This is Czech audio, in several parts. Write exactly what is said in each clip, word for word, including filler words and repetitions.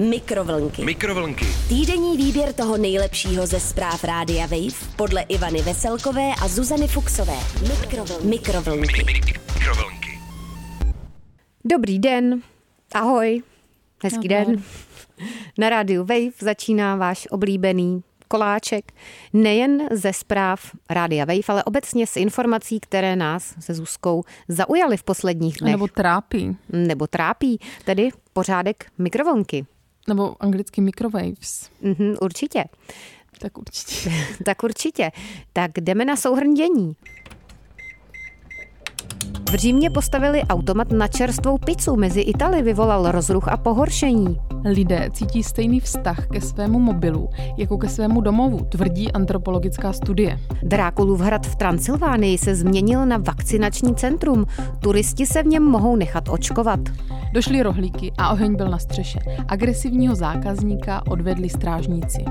Mikrovlnky. Mikrovlnky. Týdenní výběr toho nejlepšího ze zpráv Rádia Wave podle Ivany Veselkové a Zuzany Fuxové. Mikrovlnky. Mikrovlnky. Mikrovlnky. Dobrý den, ahoj, hezký Ahoj. den. Na rádiu Wave začíná váš oblíbený koláček, nejen ze zpráv Rádia Wave, ale obecně s informací, které nás se Zuzkou zaujaly v posledních dnech. Nebo trápí. Nebo trápí, tedy pořádek mikrovlnky. Nebo anglicky microwaves. Mhm, určitě. Tak určitě. Tak určitě. Tak jdeme na souhrn dění. V Římě postavili automat na čerstvou pizzu. Mezi Italy vyvolal rozruch a pohoršení. Lidé cítí stejný vztah ke svému mobilu jako ke svému domovu, tvrdí antropologická studie. Drákulův hrad v Transylvánii se změnil na vakcinační centrum. Turisti se v něm mohou nechat očkovat. Došly rohlíky a oheň byl na střeše. Agresivního zákazníka odvedli strážníci.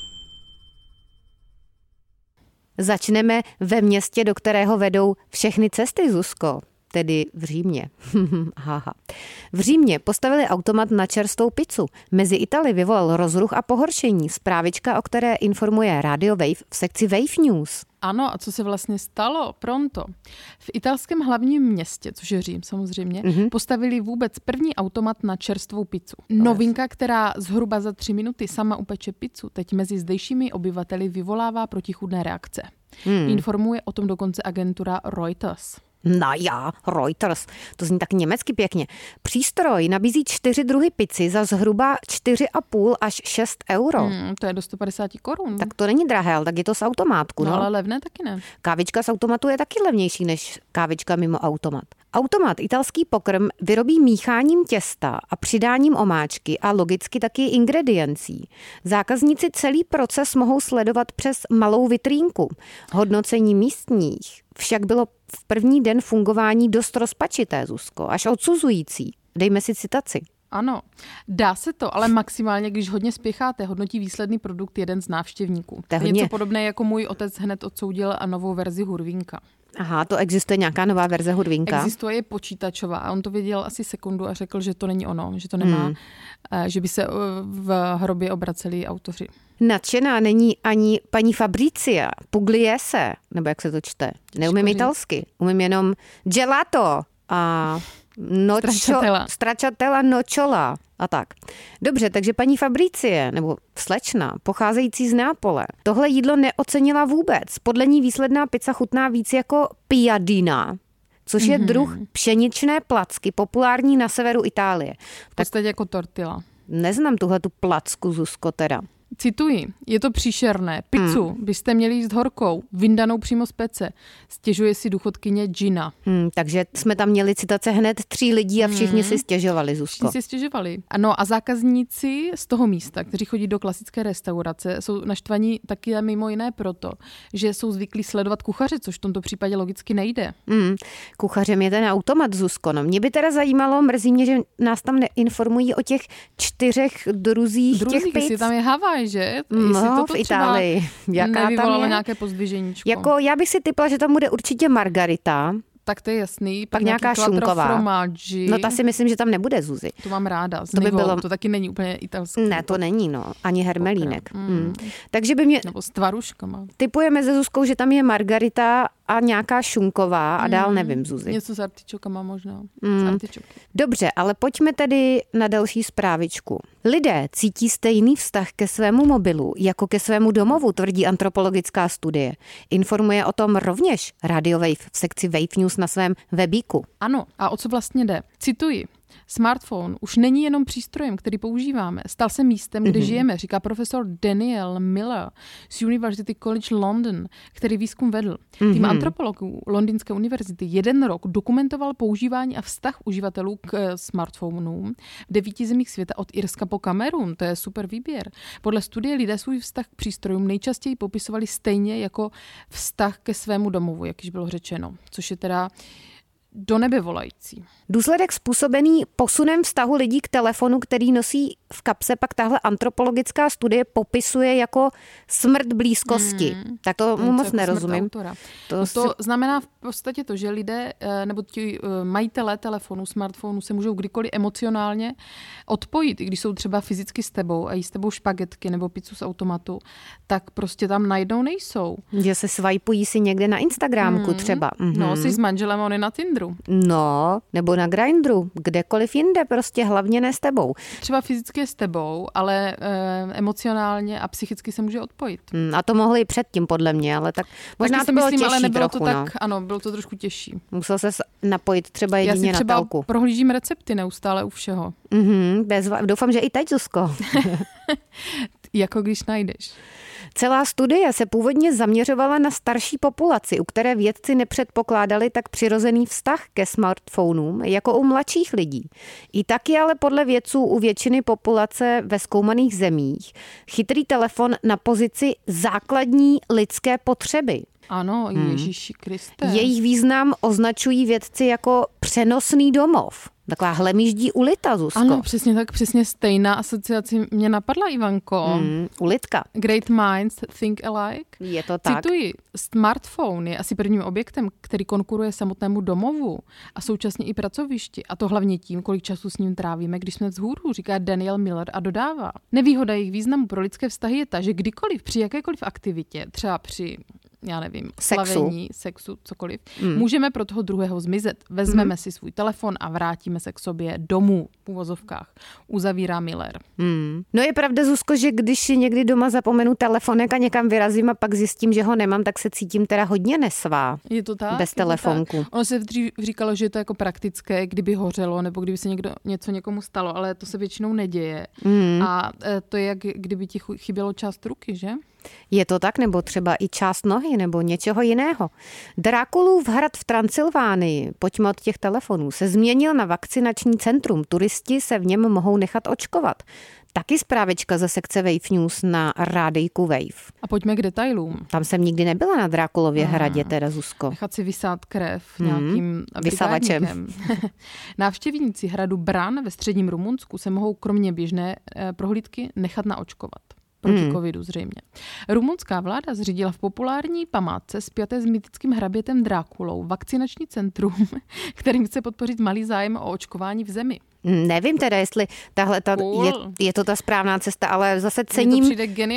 Začneme ve městě, do kterého vedou všechny cesty, Zuzko, tedy v Římě. Haha. V Římě postavili automat na čerstvou pizzu. Mezi Italy vyvolal rozruch a pohoršení. Zprávička, o které informuje Radio Wave v sekci Wave News. Ano, a co se vlastně stalo? Pronto. V italském hlavním městě, což je Řím samozřejmě, mm-hmm. postavili vůbec první automat na čerstvou pizzu. Novinka, která zhruba za tři minuty sama upeče pizzu, teď mezi zdejšími obyvateli vyvolává protichůdné reakce. Hmm. Informuje o tom dokonce agentura Reuters. No já, Reuters, to zní tak německy pěkně. Přístroj nabízí čtyři druhy pizzy za zhruba čtyři a půl až šest euro. Hmm, to je do sto padesát korun. Tak to není drahé, ale tak je to z automátku. No, no ale levné taky ne. Kávička z automatu je taky levnější než kávička mimo automat. Automat italský pokrm vyrobí mícháním těsta a přidáním omáčky a logicky taky ingrediencí. Zákazníci celý proces mohou sledovat přes malou vitrínku. Hodnocení místních však bylo v první den fungování dost rozpačité, Zuzko, až odsuzující. Dejme si citaci. Ano, dá se to, ale maximálně, když hodně spěcháte, hodnotí výsledný produkt jeden z návštěvníků. To je hodně... něco podobné, jako můj otec hned odsoudil a novou verzi Hurvínka. Aha, to existuje nějaká nová verze Hurvínka? Existuje počítačová a on to věděl asi sekundu a řekl, že to není ono, že to nemá, hmm. že by se v hrobě obraceli autoři. Nadšená není ani paní Fabricia Pugliese, nebo jak se to čte. Neumím italsky, umím jenom gelato a nočo, stracciatella. stracciatella nocciola a tak. Dobře, takže paní Fabricie, nebo slečna, pocházející z Neapole, tohle jídlo neocenila vůbec. Podle ní výsledná pizza chutná víc jako piadina, což je mm-hmm. druh pšeničné placky, populární na severu Itálie. V podstatě jako tortilla. Neznám tuhletu placku, Zuzko, teda. Cituji, je to příšerné. Pizzu hmm. byste měli jíst horkou, vyndanou přímo z pece. Stěžuje si důchodkyně Gina. Hmm, takže jsme tam měli citace hned tří lidí a všichni hmm. si stěžovali, Zuzko. Všichni si stěžovali. Ano, a zákazníci z toho místa, kteří chodí do klasické restaurace, jsou naštvaní taky mimo jiné proto, že jsou zvyklí sledovat kuchaře, což v tomto případě logicky nejde. Hmm. Kuchařem je ten automat, Zuzko. No, mě by teda zajímalo, mrzí mě, že nás tam neinformují o těch čtyřech druzích, druzích těch pic. Tam je Havaj, že? No, v Itálii. Jaká tam je? Nějaké pozdviženíčko. Jako, já bych si typla, že tam bude určitě margarita. Tak to je jasný. Pak nějaká šunková. Fromáži. No ta si myslím, že tam nebude, Zuzi. To mám ráda. To by bylo... To taky není úplně italský. Ne, to není, no. Ani hermelínek. Mm. Mm. Takže by mě... Nebo s tvaruškama. Typujeme se Zuzkou, že tam je margarita a nějaká šunková a dál nevím, Zuzi. Něco s artičokama možná. Mm. S artičoky. Dobře, ale pojďme tedy na další zprávičku. Lidé cítí stejný vztah ke svému mobilu jako ke svému domovu, tvrdí antropologická studie. Informuje o tom rovněž Radio Wave v sekci Wave News na svém webíku. Ano, a o co vlastně jde? Cituji. Smartphone už není jenom přístrojem, který používáme. Stal se místem, kde mm-hmm. žijeme, říká profesor Daniel Miller z University College London, který výzkum vedl. Mm-hmm. Tým antropologů Londýnské univerzity jeden rok dokumentoval používání a vztah uživatelů k smartphonům v devíti zemích světa od Irska po Kamerun. To je super výběr. Podle studie lidé svůj vztah k přístrojům nejčastěji popisovali stejně jako vztah ke svému domovu, jak již bylo řečeno, což je teda do nebe volající. Důsledek způsobený posunem vztahu lidí k telefonu, který nosí v kapse pak tahle antropologická studie popisuje jako smrt blízkosti. Hmm. Tak to mu moc jako nerozumím. To, no to si... znamená v podstatě to, že lidé nebo ti majitelé telefonů, smartphonů se můžou kdykoliv emocionálně odpojit, i když jsou třeba fyzicky s tebou a jí s tebou špagetky nebo pizzu z automatu, tak prostě tam najednou nejsou. Že se swipují si někde na Instagramku hmm. třeba. Mhm. No, jsi s manželem, on je na Tinderu. No, nebo na Grindru, kdekoliv jinde, prostě hlavně ne s tebou. Třeba fyzicky je s tebou, ale e, emocionálně a psychicky se může odpojit. Hmm, a to mohli i předtím, podle mě, ale tak možná tak to bylo myslím, těžší ale nebylo trochu, to no. tak, ano, bylo to trošku těžší. Musel se napojit třeba jedině Já si třeba na telku. prohlížím recepty neustále u všeho. Mm-hmm, bezva... Doufám, že i teď, Zuzko. Jako když najdeš. Celá studie se původně zaměřovala na starší populaci, u které vědci nepředpokládali tak přirozený vztah ke smartphonům jako u mladších lidí. I tak je ale podle vědců u většiny populace ve zkoumaných zemích chytrý telefon na pozici základní lidské potřeby. Ano, Ježíši Kriste. Jejich význam označují vědci jako přenosný domov. Taková hlemýždí ulita, Zuzko. Ano, přesně tak, přesně stejná asociace mě napadla, Ivanko. Mm, ulitka. Great minds think alike. Je to tak. Cituji, smartphone je asi prvním objektem, který konkuruje samotnému domovu a současně i pracovišti. A to hlavně tím, kolik času s ním trávíme, když jsme vzhůru, říká Daniel Miller a dodává. Nevýhoda jejich významu pro lidské vztahy je ta, že kdykoliv při jakékoliv aktivitě, třeba při já nevím, sexu. slavení, sexu, cokoliv, mm. můžeme pro toho druhého zmizet. Vezmeme mm. si svůj telefon a vrátíme se k sobě domů v uvozovkách. Uzavírá Miller. Mm. No je pravda, Zuzko, že když někdy doma zapomenu telefonek a někam vyrazím a pak zjistím, že ho nemám, tak se cítím teda hodně nesvá. Je to tak? Bez telefonku. Tak. Ono se dřív říkalo, že je to jako praktické, kdyby hořelo nebo kdyby se někdo, něco někomu stalo, ale to se většinou neděje. Mm. A to je jak kdyby ti chybělo část ruky, že? Je to tak, nebo třeba i část nohy, nebo něčeho jiného. Drákulův hrad v Transylvánii, pojďme od těch telefonů, se změnil na vakcinační centrum. Turisti se v něm mohou nechat očkovat. Taky zprávička ze sekce Wave News na rádijku Wave. A pojďme k detailům. Tam jsem nikdy nebyla na Drákulově hmm. hradě, teda Zuzko. Nechat si vysát krev nějakým hmm. vysavačem. Návštěvníci hradu Bran ve středním Rumunsku se mohou kromě běžné prohlídky nechat naočkovat. Proti hmm. covidu zřejmě. Rumunská vláda zřídila v populární památce spjaté s mýtickým hrabětem Drákulou vakcinační centrum, kterým chce podpořit malý zájem o očkování v zemi. Nevím teda, jestli tahle ta, cool. je, je to ta správná cesta, ale zase cením,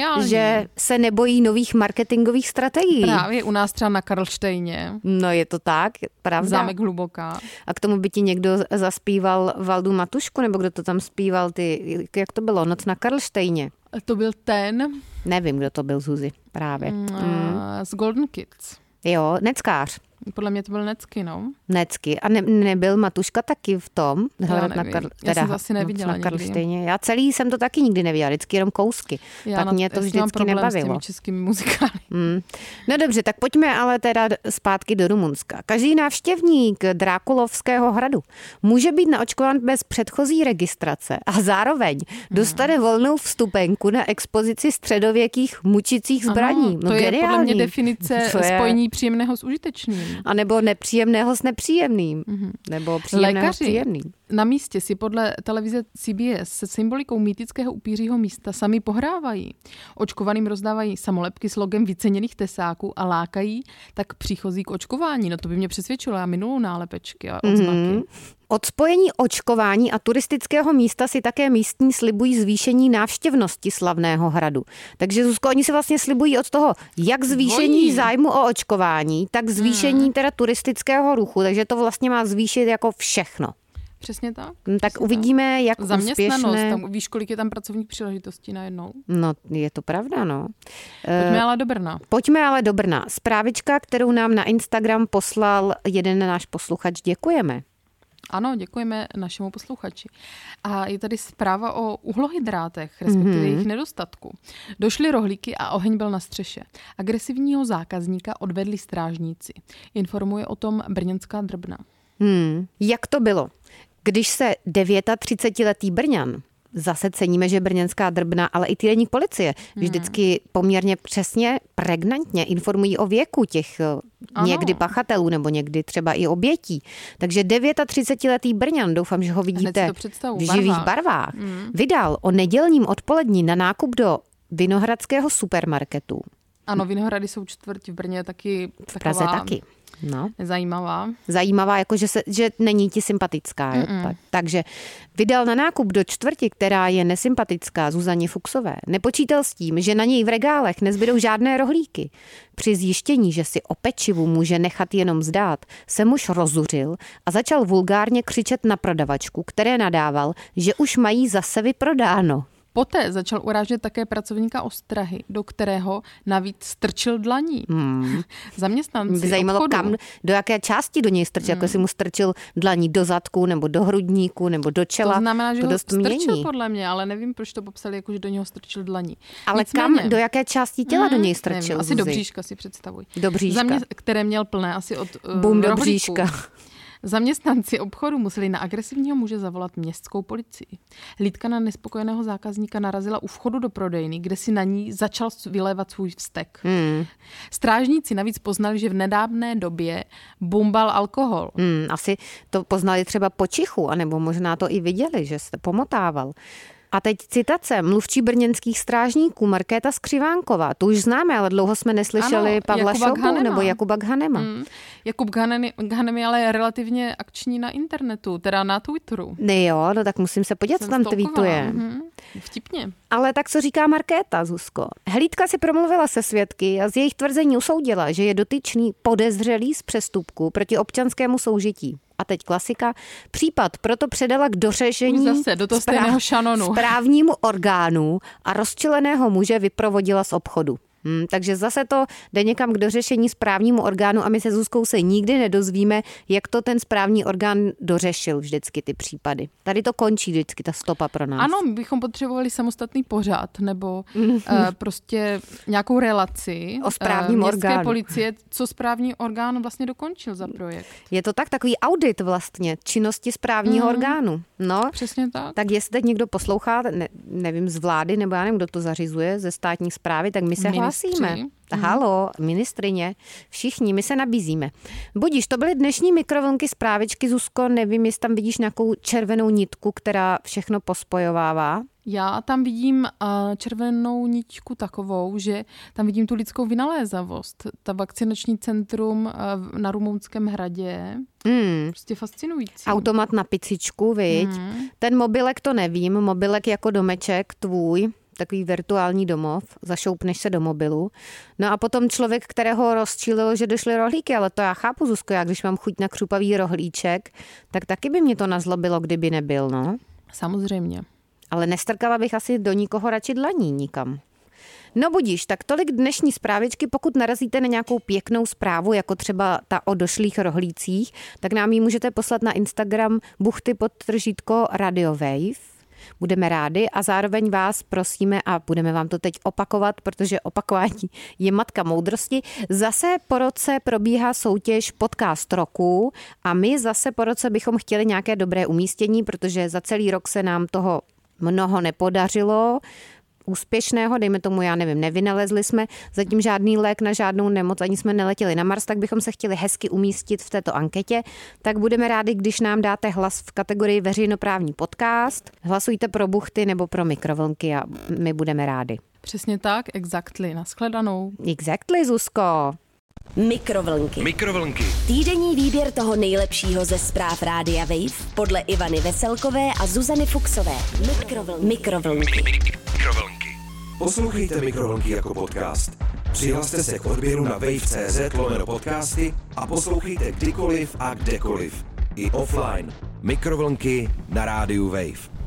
že se nebojí nových marketingových strategií. Právě u nás třeba na Karlštejně. No je to tak, pravda. Zámek Hluboká. A k tomu by ti někdo zaspíval Valdu Matušku, nebo kdo to tam zpíval, ty, jak to bylo, Noc na Karlštejně. To byl ten. Nevím, kdo to byl, Zuzi, právě. Mm. Z Golden Kids. Jo, Neckář. Podle mě to byl Necky, no. Necky. A ne, nebyl Matuška taky v tom? Já nevím. Na Karl, teda, já jsem to asi neviděla na Karlštejně. Já celý jsem to taky nikdy neviděla, vždycky jenom kousky. Já tak na, mě to vždycky nebavilo. S těmi českými muzikály. Mm. No dobře, tak pojďme ale teda zpátky do Rumunska. Každý návštěvník Drákulovského hradu může být naočkován bez předchozí registrace a zároveň dostane hmm. volnou vstupenku na expozici středověkých mučicích zbraní. Ano, to no, je geniální. Podle mě definice spojení příjemného s užitečným. A nebo nepříjemného s nepříjemným. Mm-hmm. Nebo příjemného Lékaři s příjemným. Na místě si podle televize C B S se symbolikou mýtického upířího místa sami pohrávají. Očkovaným rozdávají samolepky s logem vyceněných tesáků a lákají tak příchozí k očkování. No to by mě přesvědčilo, já minulou nálepečky a odznaky. Mm-hmm. Od spojení očkování a turistického místa si také místní slibují zvýšení návštěvnosti slavného hradu. Takže, Zuzko, oni si vlastně slibují od toho, jak zvýšení Dvojí. zájmu o očkování, tak zvýšení hmm. teda turistického ruchu. Takže to vlastně má zvýšit jako všechno. Přesně tak. Tak přesně uvidíme, tak. jak Zaměstnanost, úspěšné... tam, víš, kolik je tam pracovních příležitostí najednou? No, je to pravda, no. Pojďme ale do Brna. Pojďme ale do Brna. Zprávička, kterou nám na Instagram poslal jeden náš posluchač, děkujeme. Ano, děkujeme našemu posluchači. A je tady zpráva o uhlohydrátech, respektive mm-hmm. jejich nedostatku. Došly rohlíky a oheň byl na střeše. Agresivního zákazníka odvedli strážníci. Informuje o tom brněnská Drbna. Hmm. Jak to bylo? Když se třicetidevětiletý Brňan zase ceníme, že brněnská Drbna, ale i týdeník Policie vždycky poměrně přesně, pregnantně informují o věku těch ano. někdy pachatelů nebo někdy třeba i obětí. Takže třicetidevětiletý Brňan, doufám, že ho vidíte v živých barvách, mm. vydal o nedělním odpolední na nákup do Vinohradského supermarketu. Ano, Vinohrady jsou čtvrť v Brně taky v Praze taková taky. No. Zajímavá. Zajímavá, jako že, se, že není ti sympatická. Jo? Tak, takže vydal na nákup do čtvrti, která je nesympatická Zuzaně Fuchsové. Nepočítal s tím, že na něj v regálech nezbydou žádné rohlíky. Při zjištění, že si o pečivu může nechat jenom zdát, se muž rozuřil a začal vulgárně křičet na prodavačku, které nadával, že už mají zase vyprodáno. Poté začal urážet také pracovníka ostrahy, do kterého navíc strčil dlaní. Hmm. Zaměstnanci by zajímalo, obchodu. Kam, do jaké části do něj strčil, hmm. jako si mu strčil dlaní do zadku, nebo do hrudníku, nebo do čela. To znamená, že to ho strčil mění. Podle mě, ale nevím, proč to popsali, jako že do něho strčil dlaní. Ale Nicméně, kam, do jaké části těla hmm, do něj strčil? Nevím, asi do bříška si představuj. Do bříška. Mě, které měl plné asi od uh, Bum do rohlíku. bříška. Zaměstnanci obchodu museli na agresivního muže zavolat městskou policii. Hlídka na nespokojeného zákazníka narazila u vchodu do prodejny, kde si na ní začal vylévat svůj vztek. Hmm. Strážníci navíc poznali, že v nedávné době bumbal alkohol. Hmm, asi to poznali třeba po čichu, anebo možná to i viděli, že se pomotával. A teď citace mluvčí brněnských strážníků Markéta Skřivánková. Tu už známe, ale dlouho jsme neslyšeli ano, Pavla Šobu nebo Jakuba Ghanema. Mm. Jakub Ghanem je ale relativně akční na internetu, teda na Twitteru. Ne jo, no tak musím se podívat, co tam tweetuje. Mm. Vtipně. Ale tak co říká Markéta, Zuzko? Hlídka si promluvila se svědky a z jejich tvrzení usoudila, že je dotyčný podezřelý z přestupku proti občanskému soužití. A teď klasika. Případ proto předala k dořešení zase, do toho stejného šanonu. správnímu orgánu a rozčileného muže vyprovodila z obchodu. Hmm, takže zase to jde někam k dořešení správnímu orgánu a my se Zuzkou se nikdy nedozvíme, jak to ten správní orgán dořešil vždycky ty případy. Tady to končí vždycky ta stopa pro nás. Ano, my bychom potřebovali samostatný pořad nebo uh, prostě nějakou relaci o správním uh, městské orgánu. policie, co správní orgán vlastně dokončil za projekt. Je to tak, takový audit vlastně činnosti správního mm. orgánu. No, přesně tak. Tak jestli teď někdo poslouchá, ne, nevím, z vlády, nebo já nevím, kdo to zařizuje, ze státní správy, tak my se hlásíme. Hmm. Halo, ministrině, všichni, my se nabízíme. Budíš, to byly dnešní mikrovlnky zprávičky, Zuzko, nevím, jestli tam vidíš nějakou červenou nitku, která všechno pospojovává. Já tam vidím uh, červenou niťku takovou, že tam vidím tu lidskou vynalézavost. Ta vakcinační centrum uh, na Rumunském hradě. Mm. Prostě fascinující. Automat na picičku, viď? Mm. Ten mobilek to nevím, mobilek jako domeček tvůj, takový virtuální domov, zašoupneš se do mobilu. No a potom člověk, kterého rozčílilo, že došly rohlíky, ale to já chápu, Zuzko, já když mám chuť na křupavý rohlíček, tak taky by mě to nazlobilo, kdyby nebyl, no. Samozřejmě. Ale nestrkala bych asi do nikoho radši dlaní nikam. No budíš, tak tolik dnešní zprávičky, pokud narazíte na nějakou pěknou zprávu, jako třeba ta o došlých rohlících, tak nám ji můžete poslat na Instagram buchty podtržítko Radio Wave. Budeme rádi a zároveň vás prosíme a budeme vám to teď opakovat, protože opakování je matka moudrosti. Zase po roce probíhá soutěž Podcast roku a my zase po roce bychom chtěli nějaké dobré umístění, protože za celý rok se nám toho mnoho nepodařilo. Úspěšného, dejme tomu, já nevím, nevynalezli jsme zatím žádný lék na žádnou nemoc, ani jsme neletěli na Mars, tak bychom se chtěli hezky umístit v této anketě, tak budeme rádi, když nám dáte hlas v kategorii veřejnoprávní podcast. Hlasujte pro buchty nebo pro mikrovlnky a my budeme rádi. Přesně tak, exactly, nashledanou. Exactly, Zuzko. Mikrovlnky. Mikrovlnky. Týdenní výběr toho nejlepšího ze zpráv Rádia Wave podle Ivany Veselkové a Zuzany Fuchsové. Mikrovlnky. Mikrovlnky. Mikrovlnky. Poslouchejte Mikrovlnky jako podcast. Přihlaste se k odběru na wave tečka cz lomeno podcasty a poslouchejte kdykoliv a kdekoliv. I offline. Mikrovlnky na rádiu Wave.